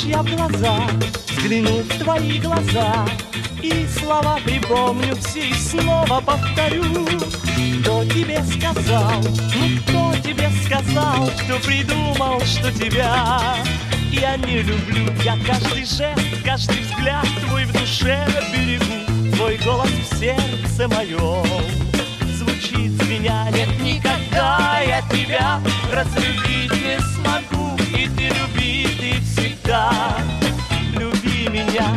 Хочешь, я в глаза взгляну в твои глаза, и слова припомню все и снова повторю. Кто тебе сказал, кто тебе сказал, кто придумал, что тебя я не люблю? Я каждый жест, каждый взгляд твой в душе берегу, твой голос в сердце моем звучит, звеня. Нет, никогда я тебя разлюбить не смогу, и ты люби, ты всегда люби меня.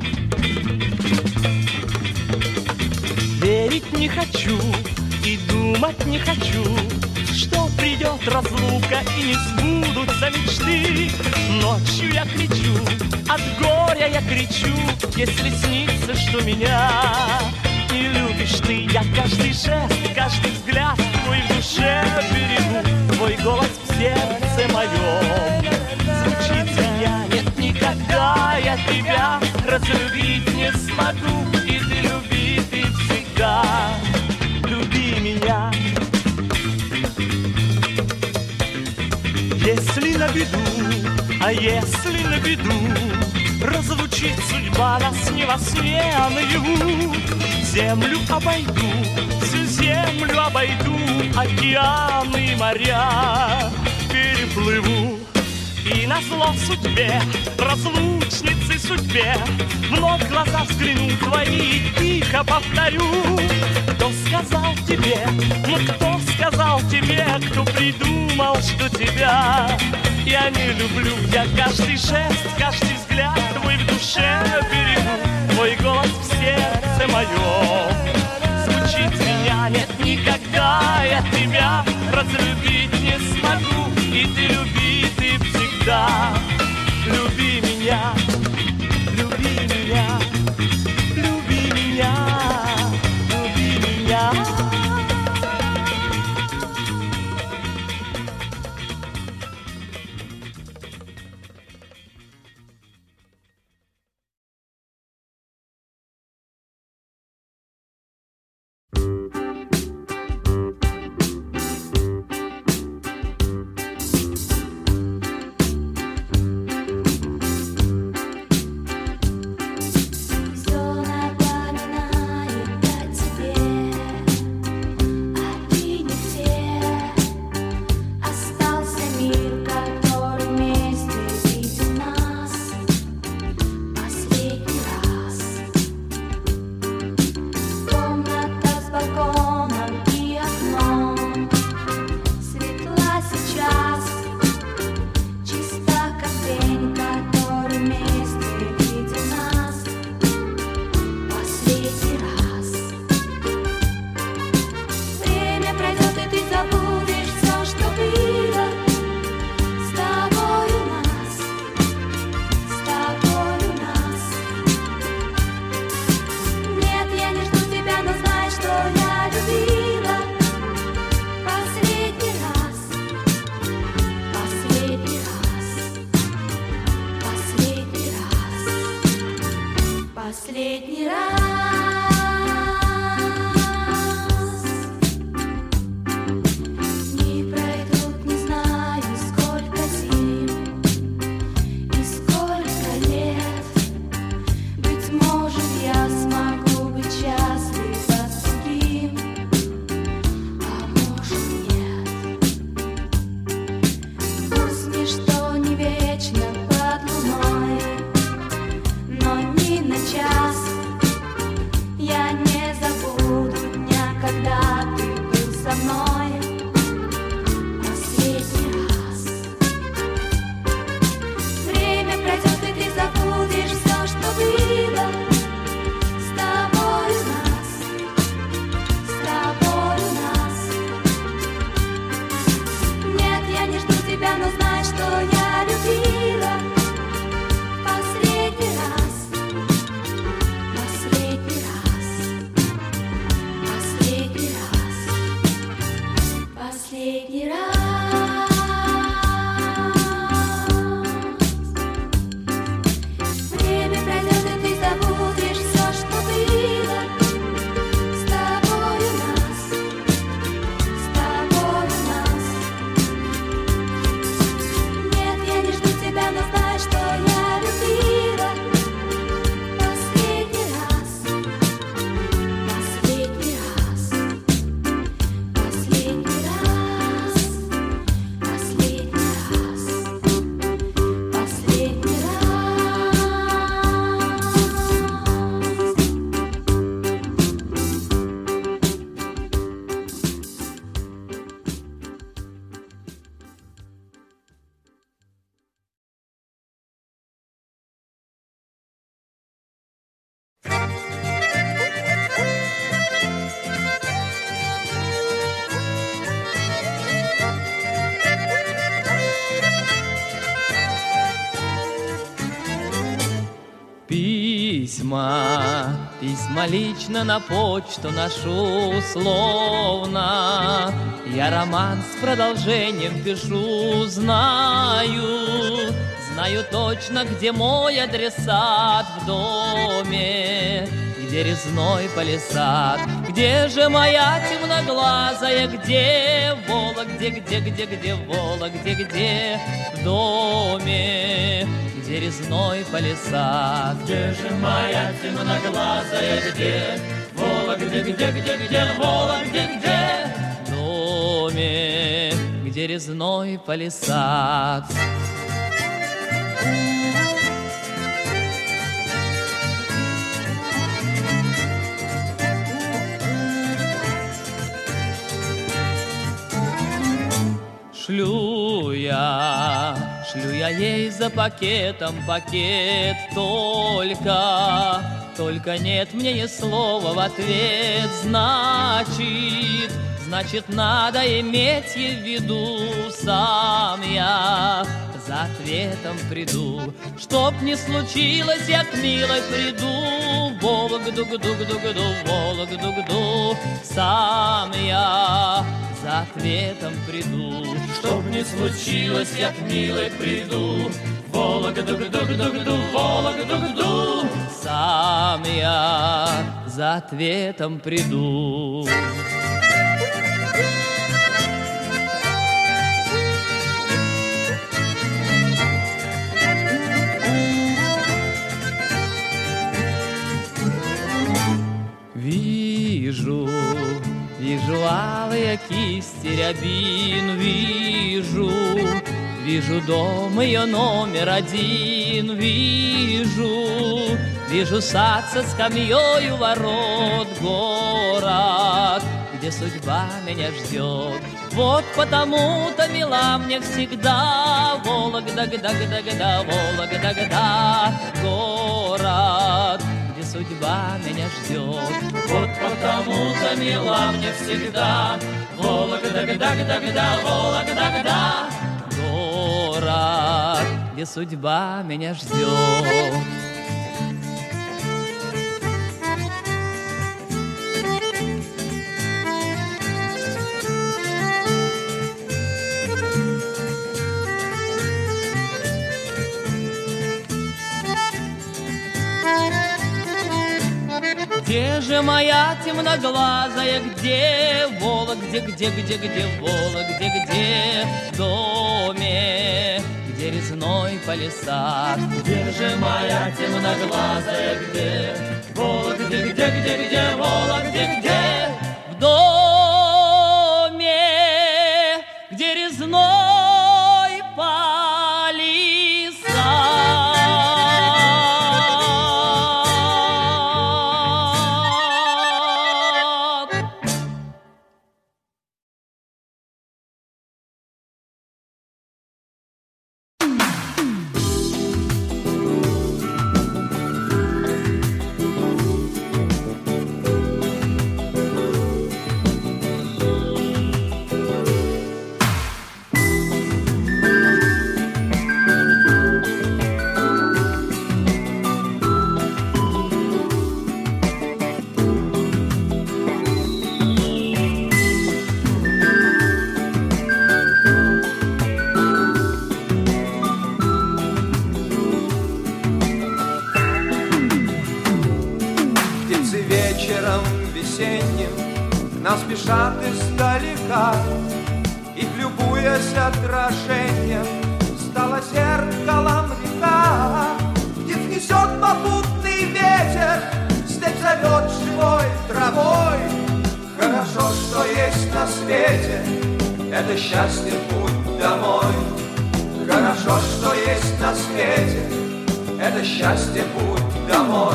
Верить не хочу и думать не хочу, что придет разлука и не сбудутся мечты. Ночью я кричу, от горя я кричу, если снится, что меня не любишь ты. Я каждый жест, каждый взгляд твой в душе берегу, твой голос в сердце моем звучит, звеня. Нет, никогда я тебя разлюбить не смогу, и ты люби, ты всегда люби меня. Если на беду, а если на беду разлучит судьба нас не во сне, а наяву, землю обойду, всю землю обойду, океаны и моря переплыву. И назло судьбе, разлучнице судьбе, вновь глаза взгляну твои и тихо повторю. Кто сказал тебе, кто сказал тебе, кто придумал, что тебя я не люблю? Я каждый жест, каждый взгляд твой в душе берегу, твой голос в сердце моем звучит, меня. Нет, никогда я тебя разлюбить не смогу, и ты люби, ты всегда люби меня, люби меня, люби меня, люби меня. Самолично на почту ношу словно. Я роман с продолжением пишу, знаю точно, где мой адресат в доме, где резной палисад. Где же моя темноглазая, где Вола, где Вола, где в доме, где резной палисад. Где же моя темноглазая, где Вола, где Вола, где в доме, где резной палисад. Шлю я ей за пакетом пакет, только нет мне ни слова в ответ. Значит, надо иметь ей в виду, сам я за ответом приду. Чтоб не случилось, я к милой приду, Вологду-гду-гду-гду, Вологду-гду, сам я за ответом приду. Чтоб не случилось, я к милой приду, Вологду-гду-гду-гду, Вологду-гду, сам я за ответом приду. Вижу алые кисти рябин, вижу дом ее номер один, вижу сад со скамьей у ворот, город, где судьба меня ждет. Вот потому-то мила мне всегда Вологда-гда-гда-гда, Вологда-гда, город, где судьба меня ждет. Вот потому-то мила мне всегда Вологда-гда-гда-гда, Вологда-гда, город, где судьба меня ждет. Где же моя темноглазая, где Вола, где Вола, где в доме, где резной палисад. Где же моя темноглазая, где Вола, где Вола, где в доме, где резной палисад. Нас спешат издалека, их любуясь отражением, стала зеркалом река. Их несет попутный ветер, степь зовет живой травой. Хорошо, что есть на свете, это счастье путь домой. Хорошо, что есть на свете, это счастье путь домой.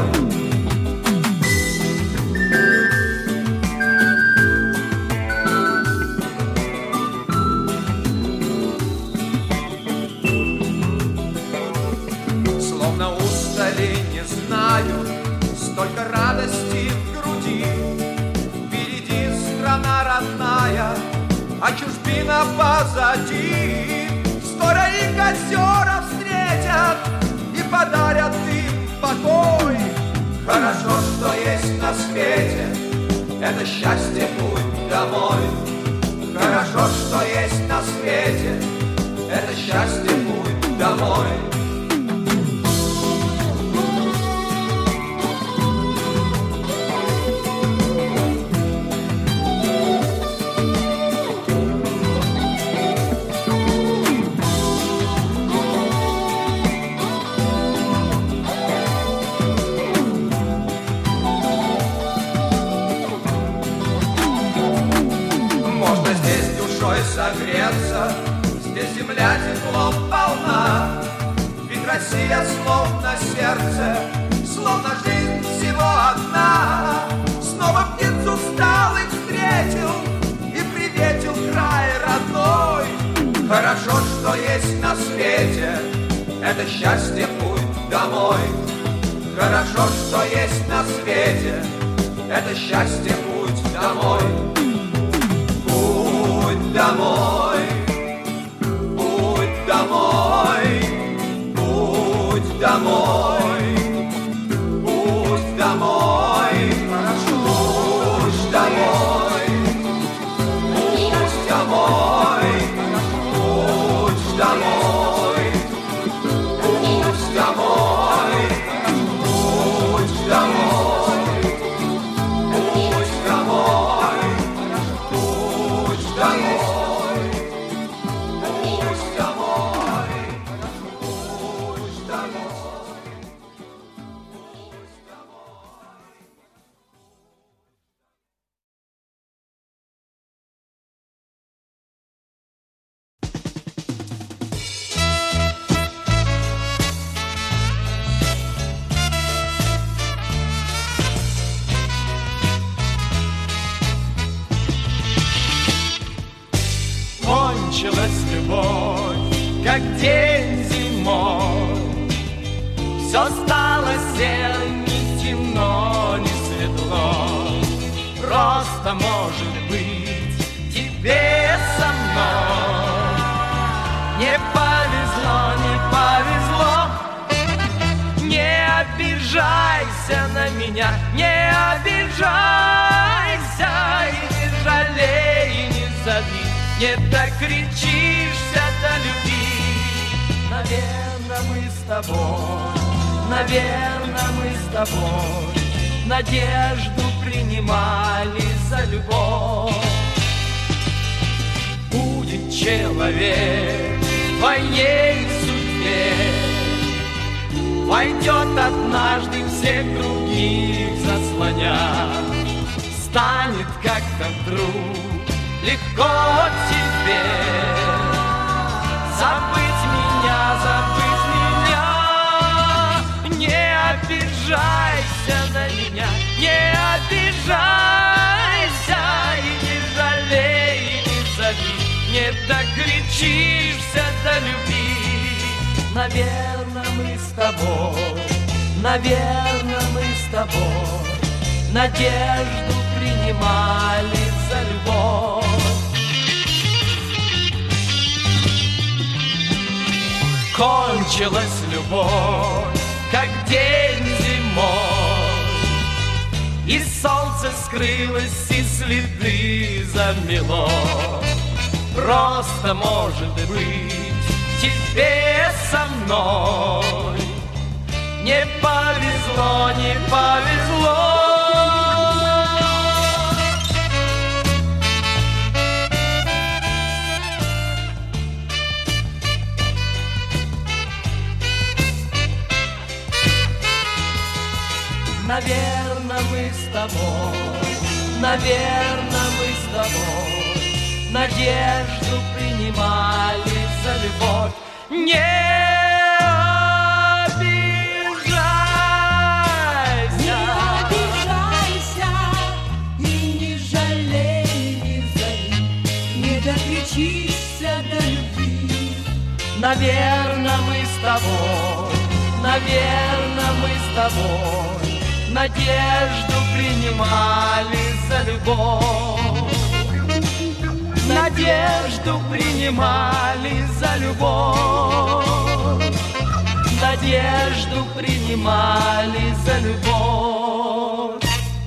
Столько радости в груди, впереди страна родная, а чужбина позади. Скоро их озера встретят и подарят им покой. Хорошо, что есть на свете, это счастье путь домой. Хорошо, что есть на свете, это счастье путь домой. Согреться, здесь земля теплом полна, ведь Россия словно сердце, словно жизнь всего одна. Снова птицу сталых встретил и приветил край родной. Хорошо, что есть на свете, это счастье путь домой. Хорошо, что есть на свете, это счастье путь домой. Домой, путь домой, путь домой, путь домой, путь домой, путь домой, путь домой, путь домой, путь домой, путь домой, путь домой. Кончилась любовь, как день зимой. Все стало серым, не темно, не светло. Просто, может быть, тебе со мной не повезло, не повезло. Не обижайся на меня, не обижайся. И не жалей, и не зови. Не докричишься до любви. Наверно, мы с тобой, наверно, мы с тобой надежду принимали за любовь. Будет человек в твоей судьбе, войдет однажды всех других заслоня. Станет как-то вдруг легко тебе забыть меня, забыть меня. Не обижайся на меня, не обижайся. И не жалей, и не зови. Не докричишься до любви. Наверно, мы с тобой, наверно, мы с тобой надежду принимали за любовь. Кончилась любовь, как день зимой, и солнце скрылось, и следы замело. Просто, может быть, тебе со мной не повезло, не повезло. Наверно, мы с тобой, наверно, мы с тобой надежду принимали за любовь. Не обижайся, не обижайся и не жалей, не зови, не докричишься до любви. Наверно, мы с тобой, наверно, мы с тобой надежду принимали за любовь. Надежду принимали за любовь. надежду принимали за любовь.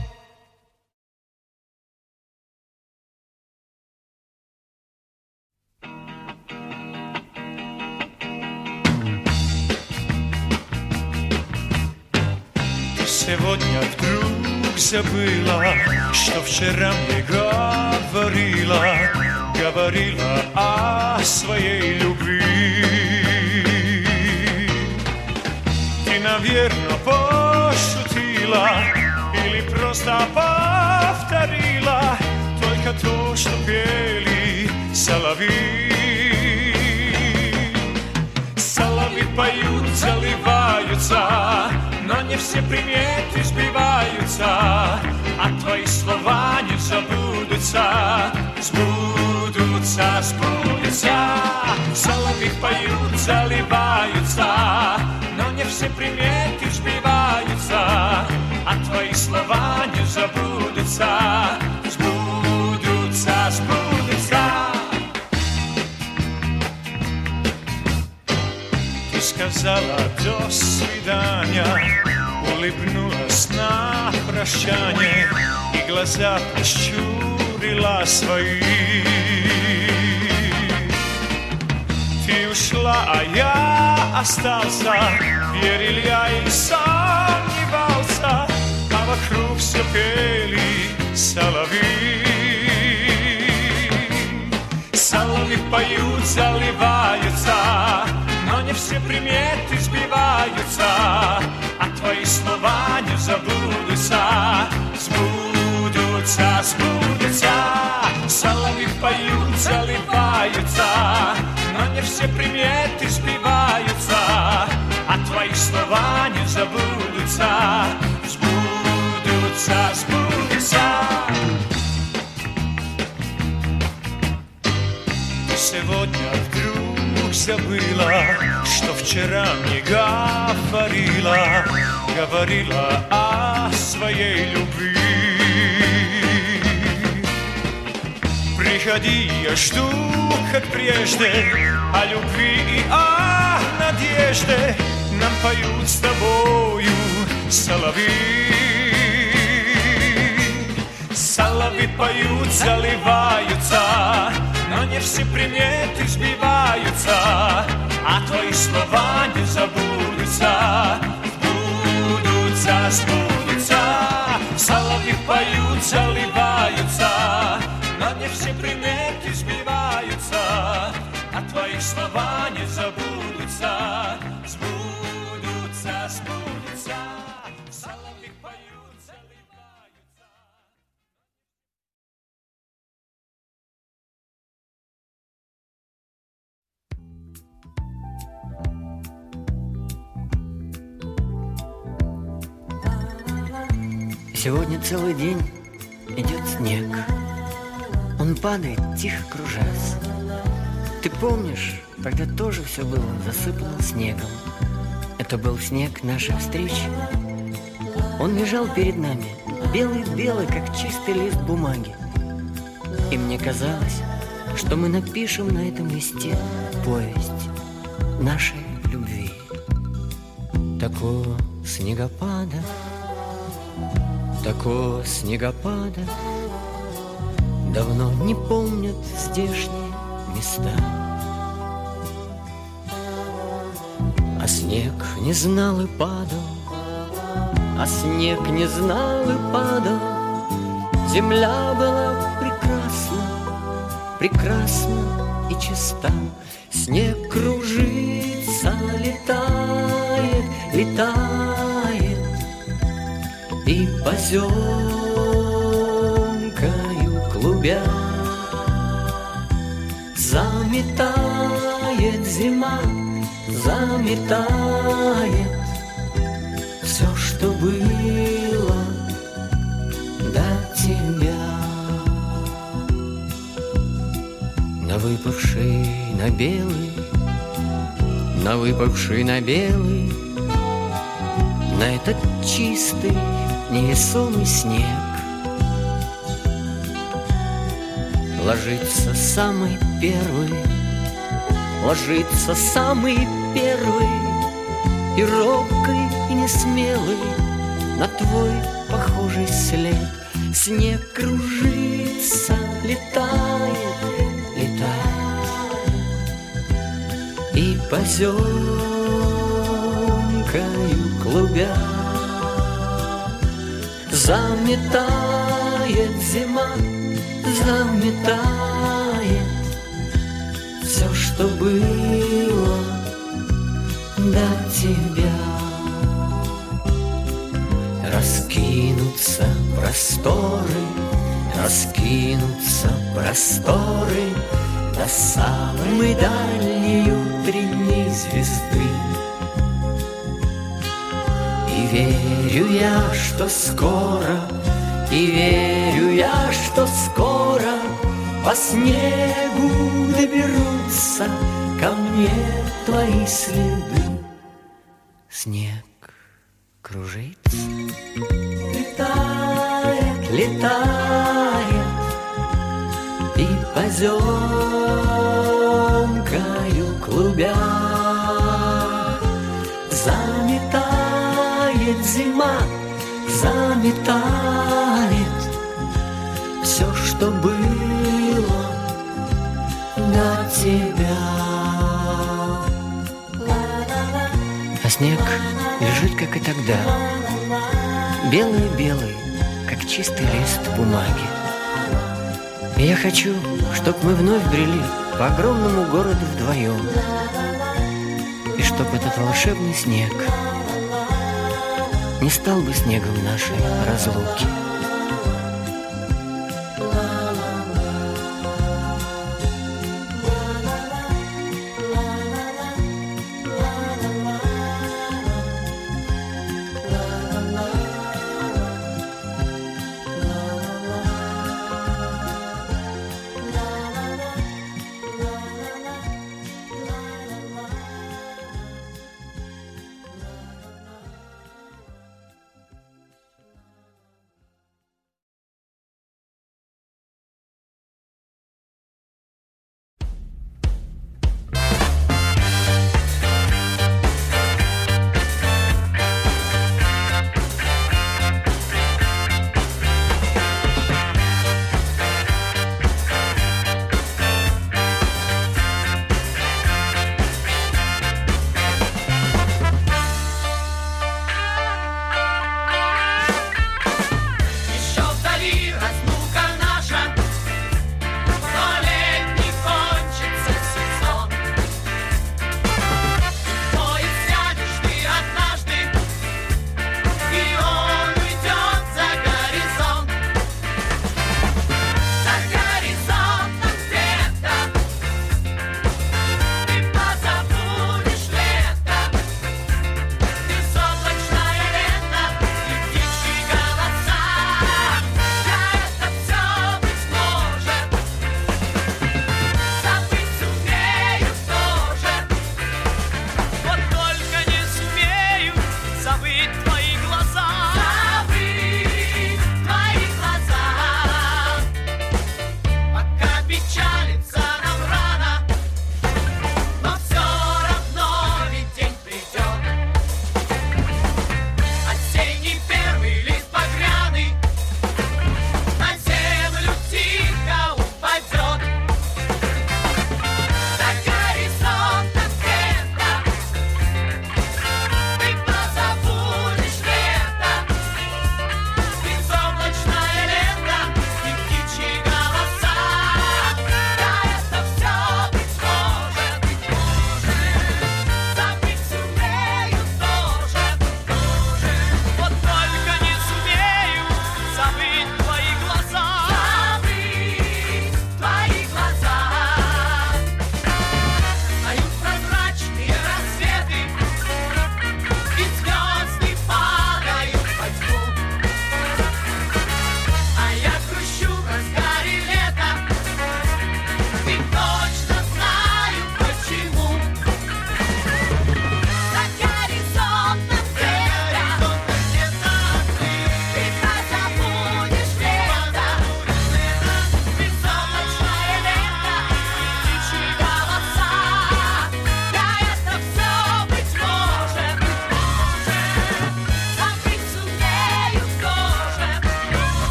Сегодня вдруг забыла, что вчера мне говорила о своей любви. Ты, наверное, пошутила или просто повторила только то, что пели соловьи. Соловьи поют, заливаются, но не все приметы сбиваются, а твои слова не забудутся, сбудутся, сбудутся. Соловьи поют, заливаются, но не все приметы сбиваются, а твои слова не забудутся, сбудутся, сбудутся. Ты сказала до свидания, улыбнулась на прощание и глаза прищурила свои. Ты ушла, а я остался, верил я и сомневался, а вокруг все пели соловьи. Соловьи поют, заливаются, но не все приметы сбиваются, а твои слова не забудутся, сбудутся, сбудутся. Соловьи поют, заливаются, но не все приметы сбиваются, а твои слова не забудутся, сбудутся, сбудутся. Сегодня вдруг забыла, что вчера мне говорила о своей любви. Приходи, я жду, как прежде, о любви и о надежде нам поют с тобою соловьи. Соловьи поют, заливаются, но не все приметы сбиваются, а твои слова не забудутся, сбудутся, сбудутся. Соловьи поют, заливаются, но не все приметы сбиваются, а твои слова не забудутся, сбудутся, сбудутся. Соловьи поют, заливаются. Сегодня целый день идет снег. Он падает, тихо кружась. Ты помнишь, когда тоже все было засыпано снегом? Это был снег нашей встречи. Он лежал перед нами, белый-белый, как чистый лист бумаги. И мне казалось, что мы напишем на этом листе повесть нашей любви. Такого снегопада давно не помнят здешние места. А снег не знал и падал, Земля была прекрасна и чиста. Снег кружится, летает и поземкою клубя заметает зима, заметает все, что было до тебя. На выпавший на белый, на этот чистый невесомый снег ложится самый первый И робкий, и несмелый на твой похожий след. Снег кружится, летает, летает, и поземкою клубя заметает зима, заметает все, что было до тебя. Раскинутся просторы, раскинутся просторы до самой дальней утренней звезды. И верю я, что скоро, и верю я, что скоро по снегу доберутся ко мне твои следы. Снег кружится, летает, летает, и поземкою клубя заметает зима, заметает все, что было до тебя. А снег лежит, как и тогда, белый-белый, как чистый лист бумаги. И я хочу, чтоб мы вновь брели по огромному городу вдвоем, и чтоб этот волшебный снег не стал бы снегом нашей разлуки.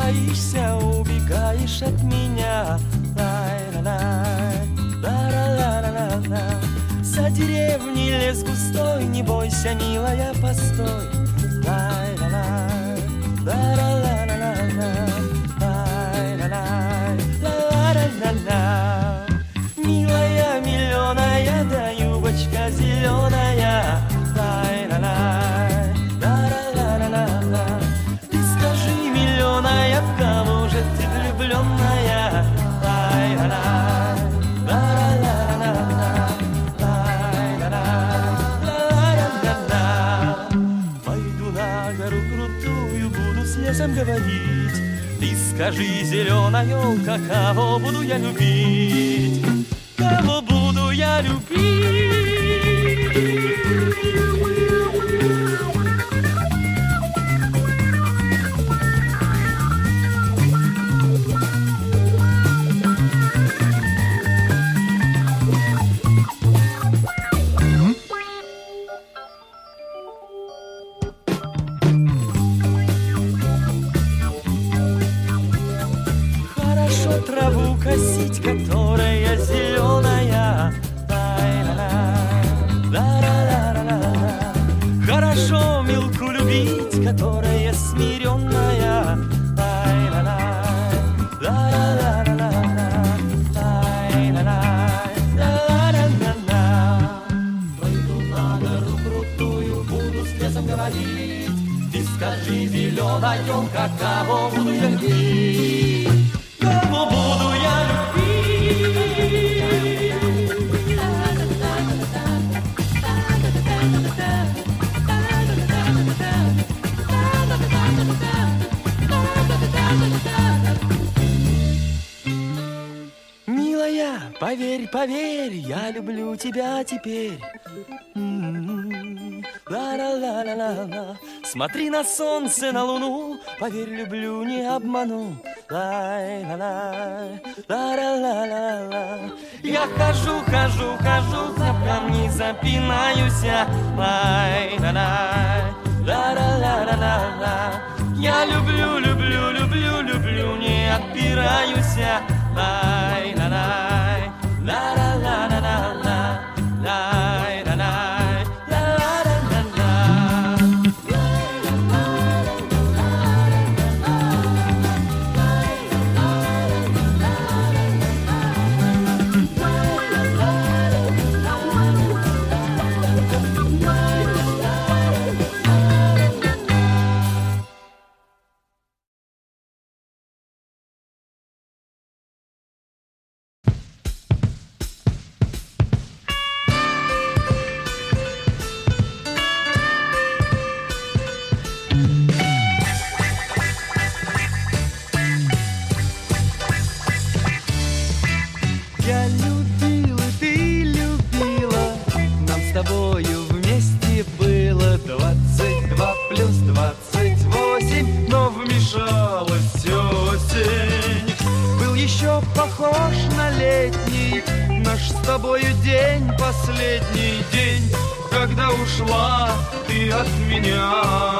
боишься, убегаешь от меня. Лай-ла-лай, ла-ла-ла-ла-ла. За деревней лес густой, не бойся, милая, постой. Лай-ла-лай, ла-ла-ла-ла-ла. Лай-ла-лай, ла-ла-ла-ла. Милая, миллионая, да юбочка зеленая. Лай-ла-лай, ла-ла-ла-ла-ла. Ты скажи, миллионая, в кого же ты влюбленная? Лай-ла-лай, ла-ла-ла-ла-ла. Лай-ла-ла-ла-ла. Пойду на гору крутую, буду с лесом говорить. Ты скажи, зеленая елка, кого буду я любить? Кого буду я любить? Хорошо траву косить, которая зеленая. Ла-ла-ла-ла-ла-ла. Хорошо милку любить, которая смиренная. Ла-ла-ла, ла-ла-ла-ла-ла. Ла-ла-ла-ла-ла. Пойду на гору крутую, буду с лесом говорить. Ты скажи, зеленая елка, кого буду я любить? Кого буду я любить? Милая, поверь, поверь, я люблю тебя теперь. Ла-ла-ла-ла-ла-ла. Смотри на солнце, на луну, поверь, люблю, не обману. Лай-ла-лай, ла-ла-ла-ла-ла. Я хожу, хожу, хожу, за камни запинаюсь. Лай-ла-лай, ла-ла-ла-ла-ла. Я люблю, люблю, люблю, люблю, не отпираюсь. Лай-ла-лай, ла-ла-ла-ла-ла. Лай-ла-лай, ла-ла-ла-ла. Я любил, и ты любила, нам с тобою вместе было 22 плюс 28, но вмешалась осень. Был еще похож на летний наш с тобою день, последний день, когда ушла ты от меня.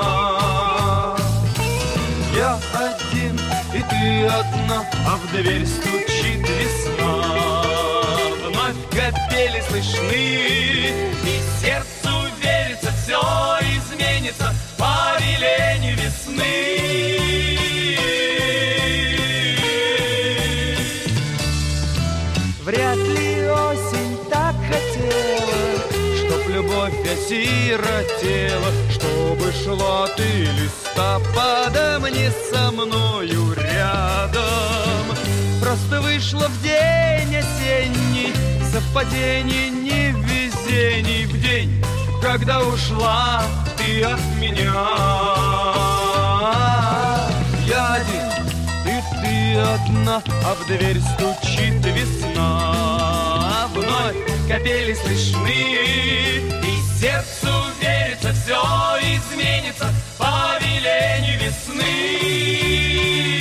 Я один, и ты одна, а в дверь стучит весна. Вновь капели слышны, и сердцу верится, все изменится по велению весны. Вряд ли осень так хотела, чтоб любовь осиротела, чтобы шла ты листопадом не со мною рядом. Просто вышло в день осенний, совпадений, невезений, в день, когда ушла ты от меня. Я один, и ты одна, а в дверь стучит весна. Вновь капели слышны, и сердцу верится, все изменится по велению весны.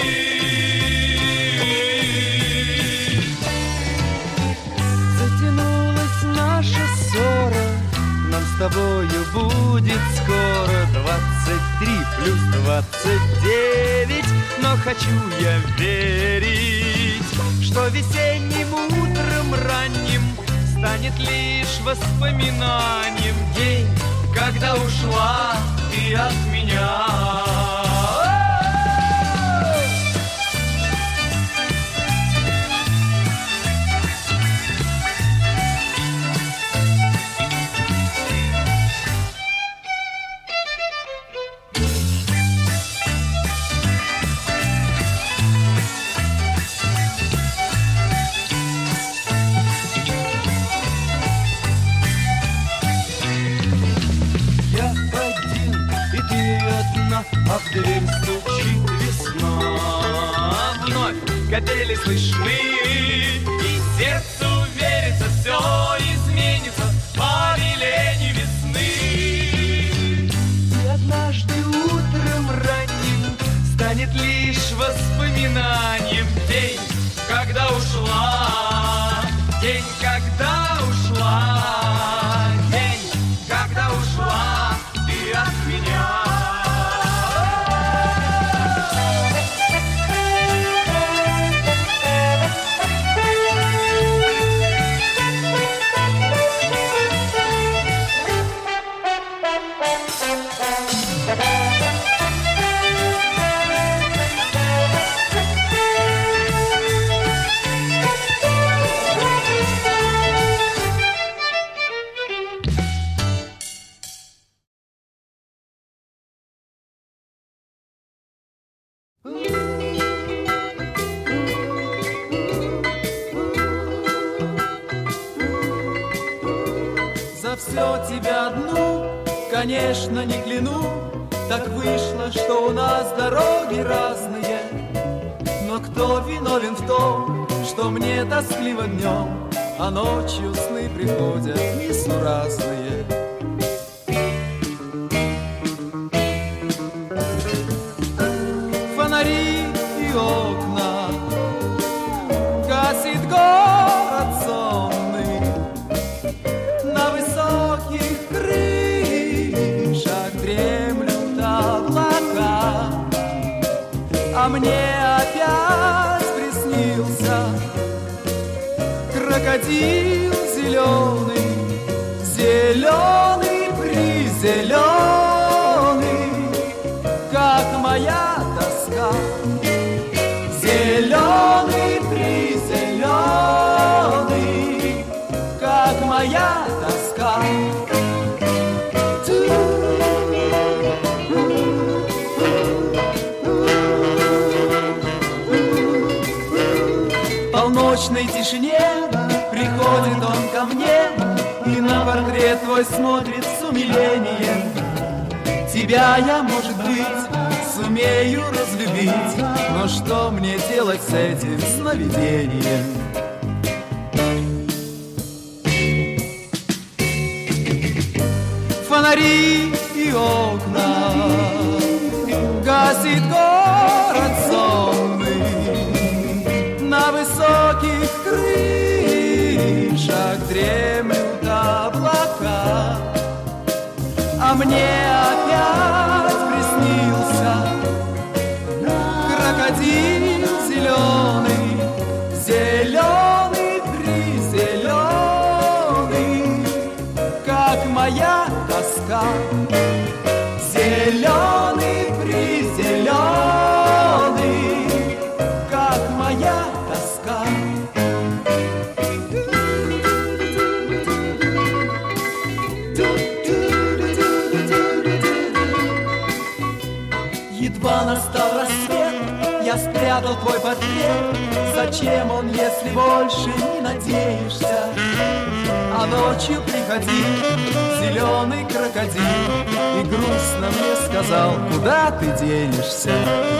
Затянулась наша ссора, нам с тобою будет скоро 23 плюс 29, но хочу я верить, что весенним утром ранним станет лишь воспоминанием день, когда ушла ты от меня. А в дверь стучит весна. Вновь капели слышны, и сердцу верится, все изменится по велению весны. И однажды утром ранним станет лишь воспоминанием день, когда ушла, день, когда ушла, день, когда ушла ты от меня. Все тебя одну, конечно, не кляну. Так вышло, что у нас дороги разные. Но кто виновен в том, что мне тоскливо днем, а ночью сны приходят несуразные? Фонари и окна гасит город сонный. На высоких крышах дремлют облака, а мне опять приснился крокодил зеленый, зеленый призеленый, как моя тоска. Зеленый призеленый, как моя тоска. В полночной тишине приходит он ко мне и на портрет твой смотрит с умилением. Тебя я, может быть, сумею разлюбить, но что мне делать с этим сновидением? Фонари и окна гасит город сонный. На высоких крышах дремлют облака, а мне опять приснился крокодил зеленый, зеленый призеленый, как моя тоска. Зеленый призеленый, как моя тоска. Едва настал рассвет, я спрятал твой портрет. Зачем он, если больше не надеешься? А ночью приходил зеленый крокодил и грустно мне сказал: куда ты денешься?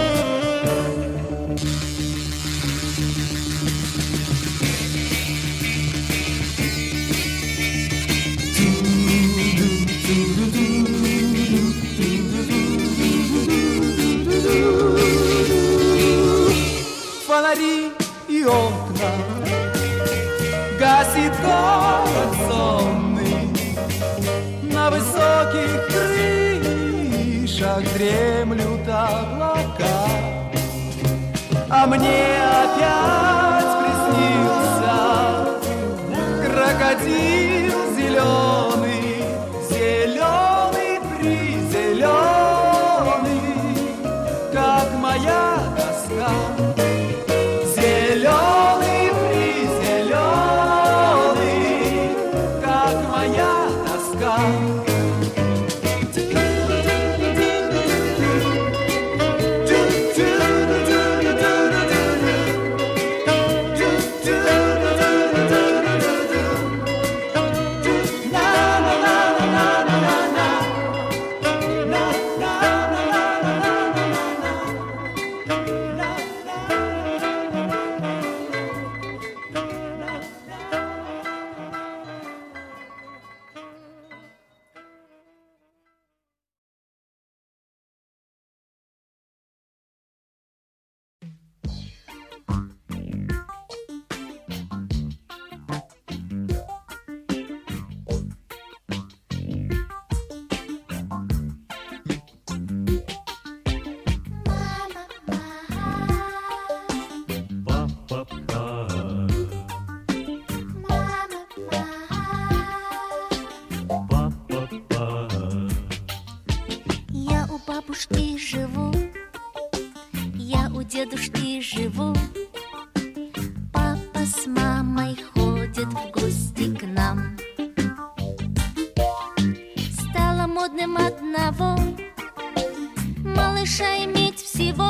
Фонари и окна гасит город сонный. На высоких крышах дремлют облака, а мне опять приснился крокодил зеленый, зеленый призеленый, как моя тоска. Зеленый призеленый, как моя тоска. Бабушки живу, я у дедушки живу. Папа с мамой ходят в гости к нам. Стало модным одного малыша иметь всего,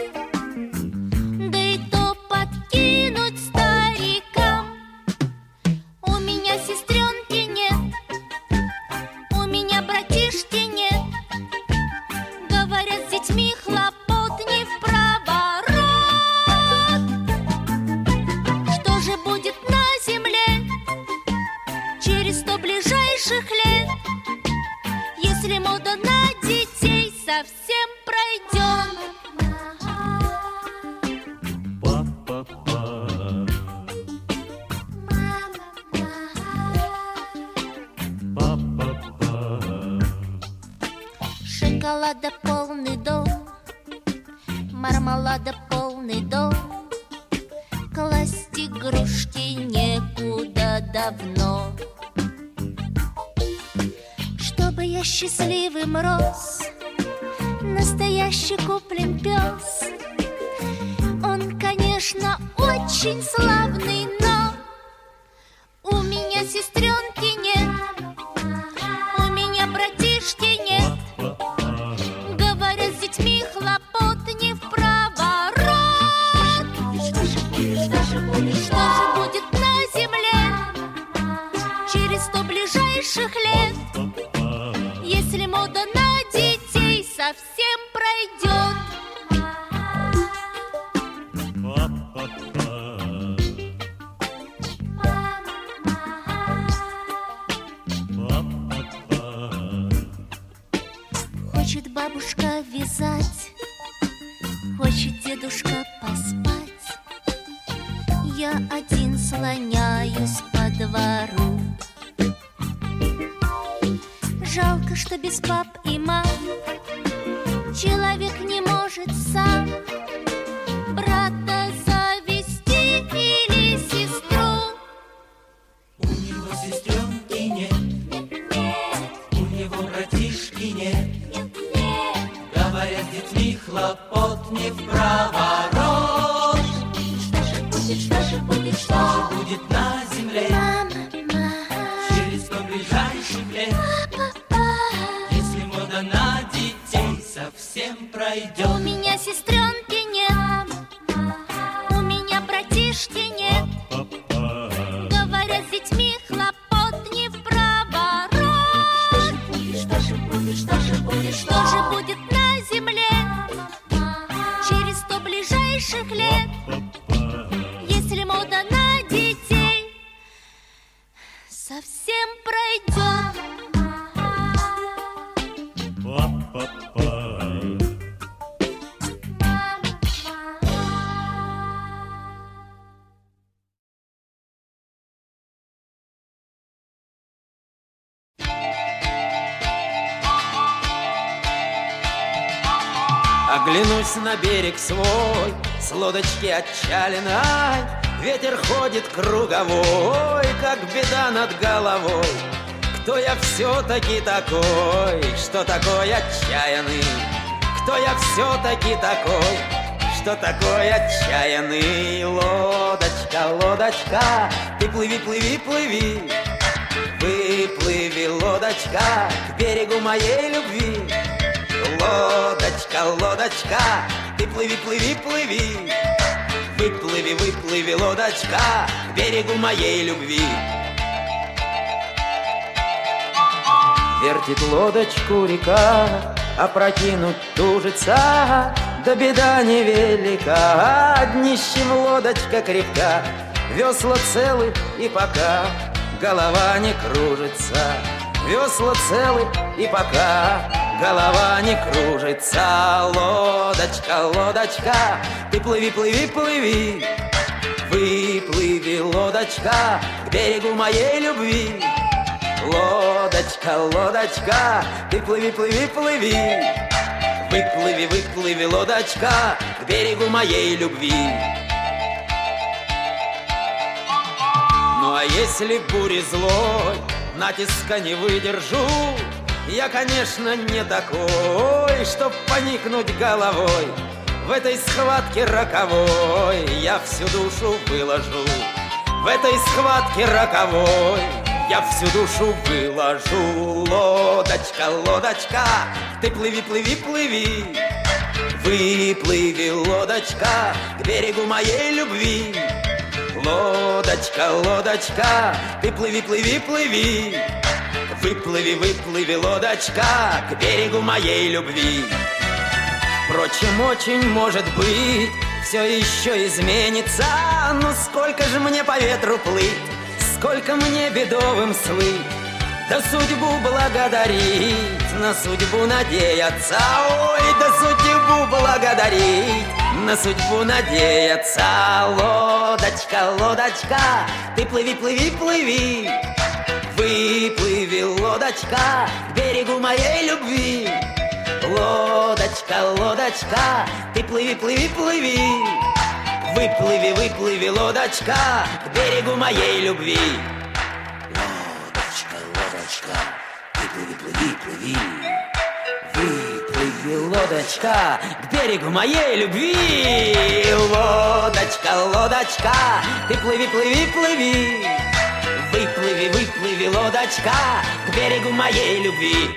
да и то подкинуть старикам. У меня сестренки нет, у меня братишки нет. Говорят, с детьми хлопот не в проворот. Что же будет на земле через 100 ближайших лет, если мода на детей совсем пройдет? Шоколада полный дом, мармелада полный дом, класть игрушки некуда давно. Чтобы я счастливым рос, настоящий куплен пес. Он, конечно, очень славный, но у меня сестренки нет, у меня братишки нет. Говорят, с детьми хлопот не в проворот. Что же будет на земле через 100 ближайших лет, если мода на детей совсем пройдет? Хочет бабушка вязать, хочет дедушка поспать. Я один слоняюсь по двору. Жалко, что без пап и мам человек не может сам брата завести или сестру. У него сестренки нет, у него братишки нет. Говорят, с детьми хлопот не в проворот. Что же будет, Что же будет на земле через 100 ближайших лет, если мода на детей совсем пройдет? У меня сестренки нет, у меня братишки нет. Говорят, с детьми хлопот не в проворот. Что же будет на земле через 100 ближайших лет, если мода на детей совсем пройдет? Оглянусь на берег свой, с лодочки отчаленной, ветер ходит круговой, как беда над головой. Кто я все-таки такой, что такой отчаянный? Кто я все-таки такой, что такой отчаянный? Лодочка, лодочка, ты плыви, плыви, плыви. Выплыви, лодочка, к берегу моей любви. Лодочка, лодочка, ты плыви, плыви, плыви. Выплыви, выплыви, лодочка, к берегу моей любви. Вертит лодочку река, опрокинуть тужится, да беда невелика. Днищем лодочка крепка, весла целы и пока голова не кружится. Весла целы и пока голова не кружится. Лодочка, лодочка, ты плыви, плыви, плыви. Выплыви, лодочка, к берегу моей любви. Лодочка, лодочка, ты плыви, плыви, плыви. Выплыви, выплыви, лодочка, к берегу моей любви. Ну а если бури злой натиска не выдержу, я, конечно, не такой, чтоб поникнуть головой. В этой схватке роковой я всю душу выложу. В этой схватке роковой я всю душу выложу. Лодочка, лодочка, ты плыви, плыви, плыви. Выплыви, лодочка, к берегу моей любви. Лодочка, лодочка, ты плыви, плыви, плыви. Выплыви, выплыви, лодочка, к берегу моей любви. Впрочем, очень может быть, все еще изменится. Ну сколько же мне по ветру плыть, сколько мне бедовым слыть, да судьбу благодарить, на судьбу надеяться. Ой, да судьбу благодарить, на судьбу надеяться. Лодочка, лодочка, ты плыви, плыви, плыви. Выплыви, лодочка, к берегу моей любви. Лодочка, лодочка, ты плыви, плыви, плыви. Выплыви, выплыви, лодочка, к берегу моей любви. Лодочка, лодочка, ты плыви, плыви, плыви. Выплыви, лодочка, к берегу моей любви. Лодочка, лодочка, ты плыви, плыви, плыви. Выплыви, выплыви, лодочка, к берегу моей любви.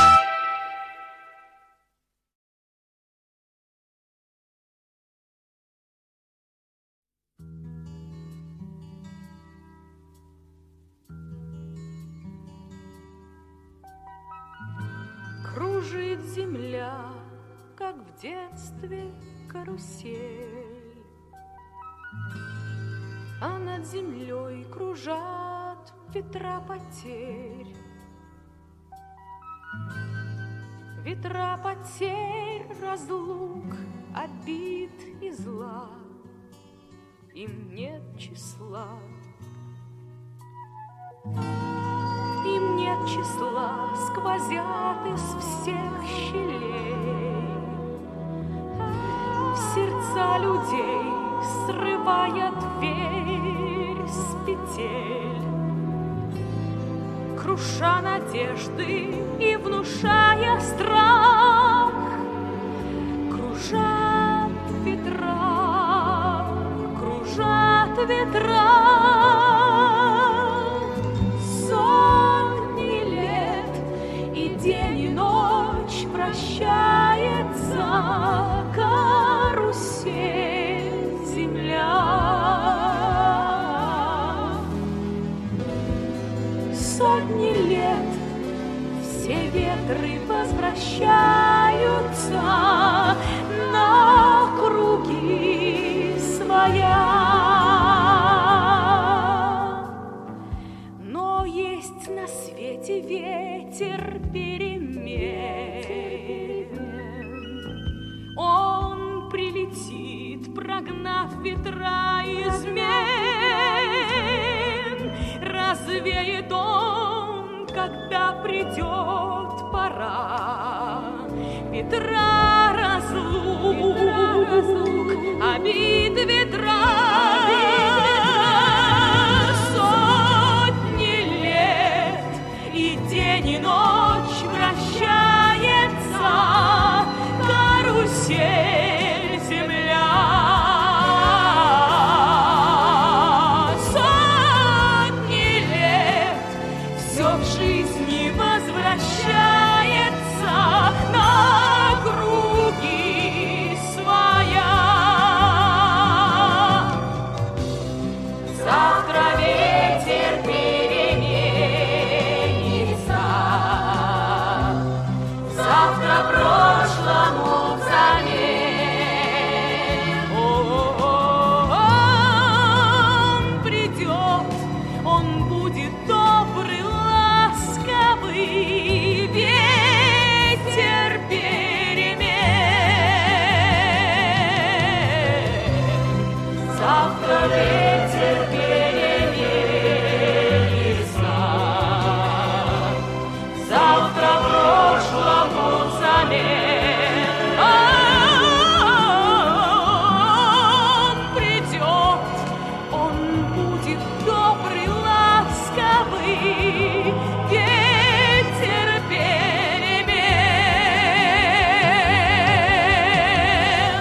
Кружит земля, как в детстве карусель, а над землей кружат ветра потерь. Ветра потерь, разлук, обид и зла, им нет числа. Им нет числа, сквозят из всех щелей в сердца людей, срывая дверь с петель, круша надежды и внушая страх. Кружат ветра, кружат ветра. День и ночь прощается карусель земля. Сотни лет все ветры возвращаются на круги своя. Но есть на свете ветер перемен. Он прилетит, прогнав ветра измен. Развеет он, когда придет пора. Ветра разлук битве сотни лет, и день и ночь вращается карусель земля. Сотни лет все в жизни возвращается на круги своя. Завтра ветер переменится, завтра прошлому взамен. Он придет, он будет добрый, ласковый, ветер перемен. Завтра ветер переменится, завтра прошлому взамен. Он придет, он будет добрый, ласковый, ветер перемен.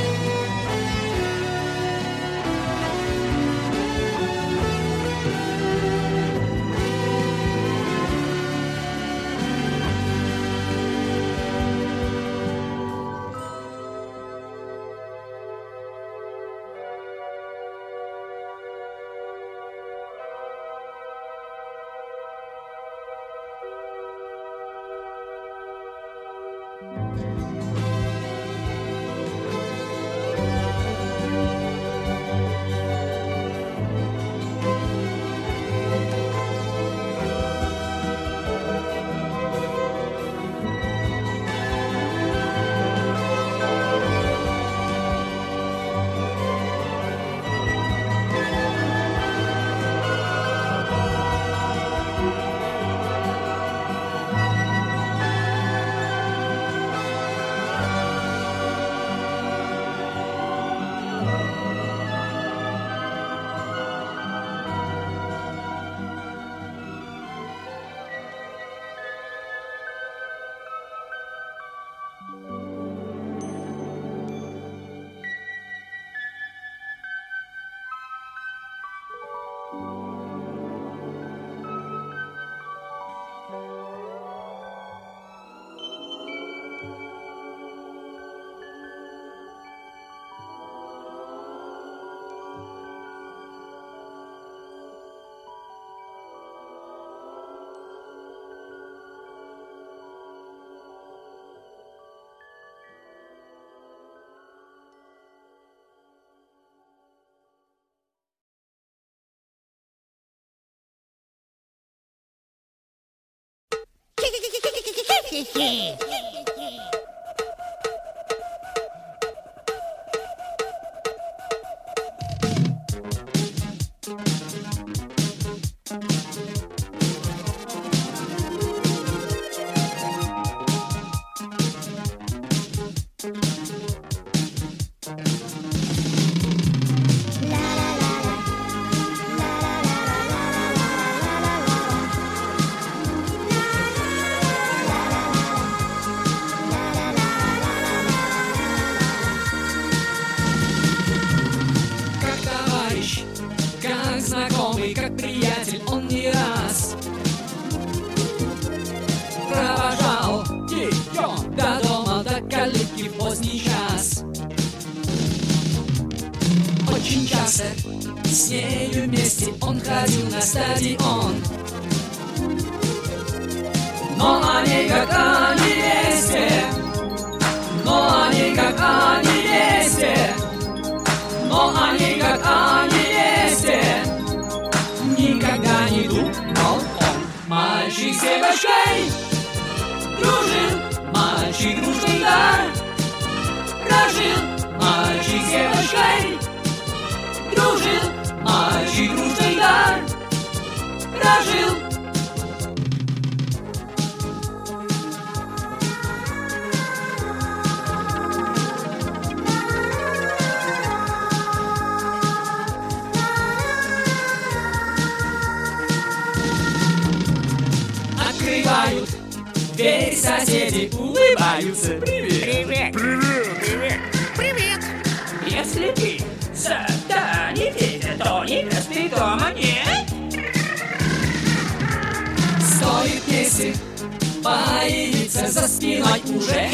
Как приятель, он не раз провожал ее до дома, до калитки в поздний час. Очень часто с нею вместе он ходил на стадион, но они как о невесте, но они как о невесте, но они как о невесте. Никогда не думал он. Мальчик с девочкой дружил, мальчик дружный дар прожил. Мальчик с девочкой дружил, мальчик дружный дар прожил. Теперь соседи улыбаются. Привет! Привет! Если ты сада не видит, то невесты дома нет. Стоит если появиться за спиной уже.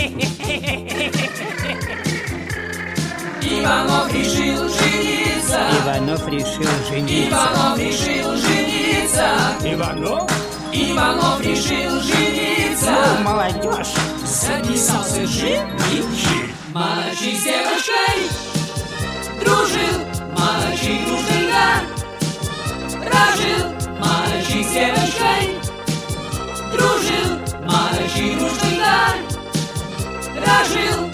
Иванов решил жениться. Иванов решил жениться. Иванов решил жениться. Иванов решил жениться. Ну, молодежь. Записался жених. Мальчик с девушкой дружил, мальчик дружный, да. Прожил мальчик с девушкой, дружил, мальчик дружный, да. Прожил.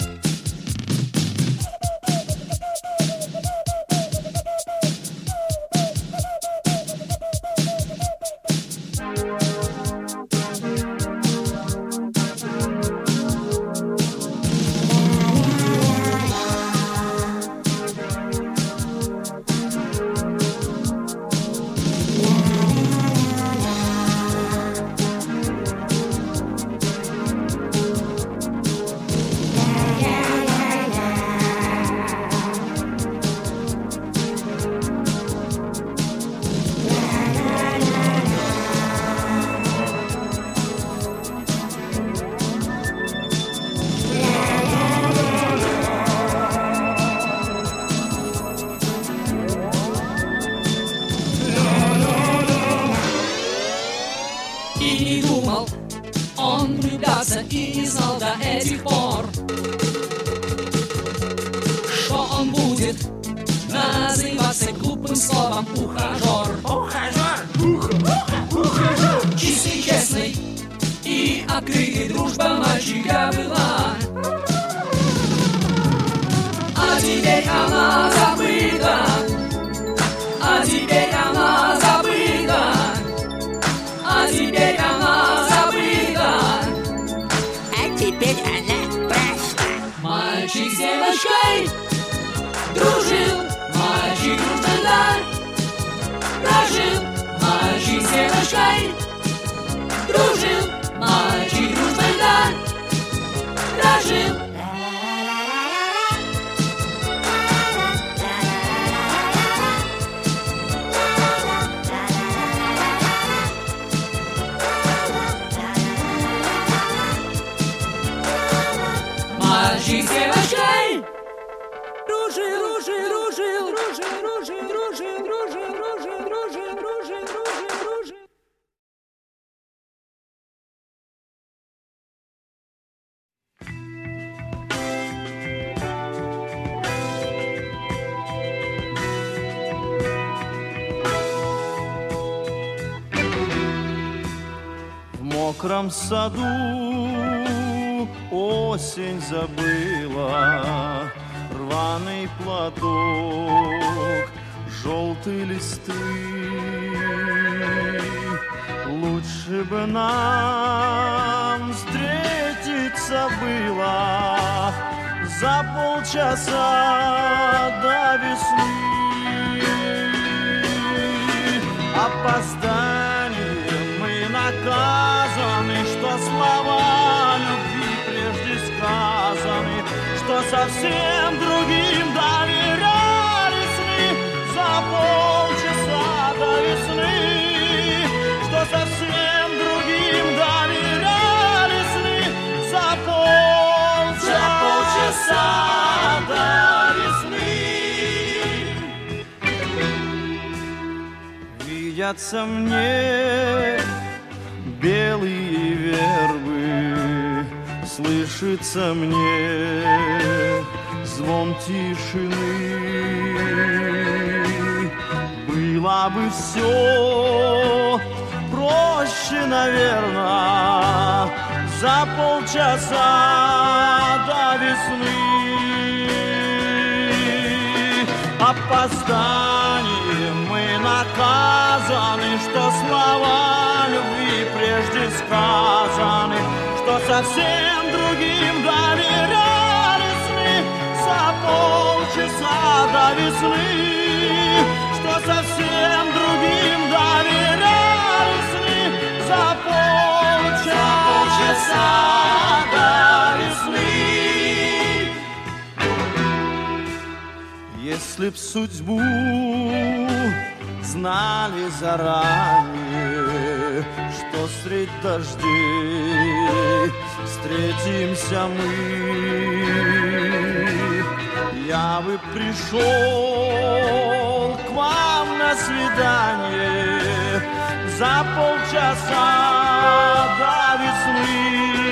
И не знал до этих пор, что он будет называться глупым словом ухажер. Ухажер. Чистый, честный и открытый дружба мальчика была. А теперь она забыта. А теперь она забыта. А теперь она забыта. Теперь она прошла. Мальчик с девочкой дружил, мальчик дружный, да. Прожил мальчик с девочкой, дружил, мальчик дружный, да. Прожил. Мальчик с девочкой дружил, дружил, дружил, дружил, дружил, дружил, дружил, дружил, дружил, дружил, дружил. В мокром саду осень забыла рваный платок, желтые листы. Лучше бы нам встретиться было за полчаса до весны. Опозданием мы наказаны, что слова любви прежде сказаны, что совсем другим доверялись мы за полчаса до весны, что совсем другим доверялись мы за полчаса до весны. Видятся мне белые вербы, слышится мне звон тишины. Было бы все проще, наверное, за полчаса до весны. Опозданием мы наказаны, что слова любви прежде сказаны, что совсем другим доверялись мы за полчаса до весны, что совсем другим доверялись мы за полчаса Если б судьбу знали заранее, что средь дождей встретимся мы, я бы пришел к вам на свидание за полчаса до весны.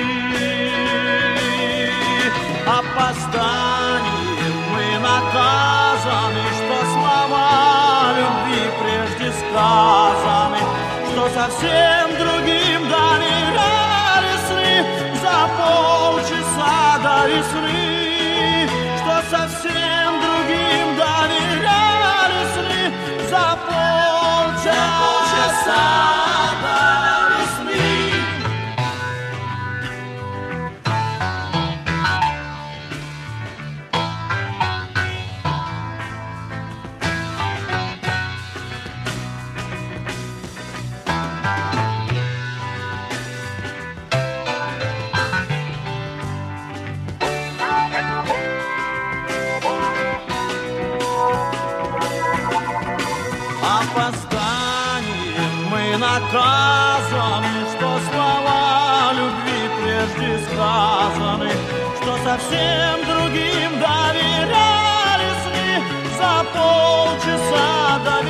Опозданием мы наказаны, что слова любви прежде сказаны, что совсем другим доверяли сны за полчаса до весны, что совсем другим доверяли сны за полчаса до весны. Опозданием мы наказаны, что слова любви прежде сказаны, что совсем другим доверяли сны за полчаса до